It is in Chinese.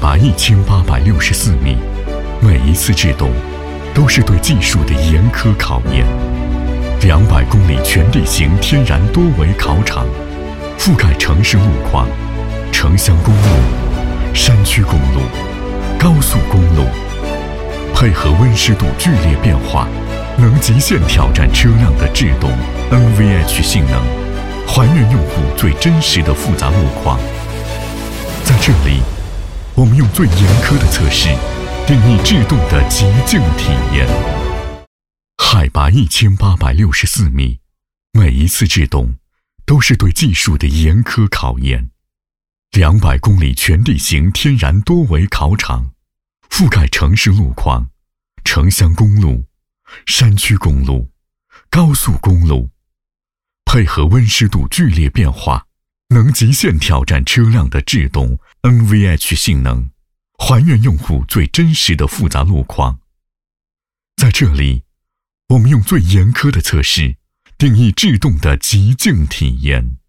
拔1864米，每一次制动都是对技术的严苛考验。200公里全地形天然多维考场，覆盖城市路况、城乡公路、山区公路、高速公路，配合温湿度剧烈变化，能极限挑战车辆的制动 NVH 性能，还原用户最真实的复杂路况。在这里，我们用最严苛的测试定义制动的极境体验。海拔1864米，每一次制动都是对技术的严苛考验。200公里全地形天然多维考场，覆盖城市路况、城乡公路、山区公路、高速公路，配合温湿度剧烈变化，能极限挑战车辆的制动 NVH 性能，还原用户最真实的复杂路况。在这里，我们用最严苛的测试定义制动的极境体验。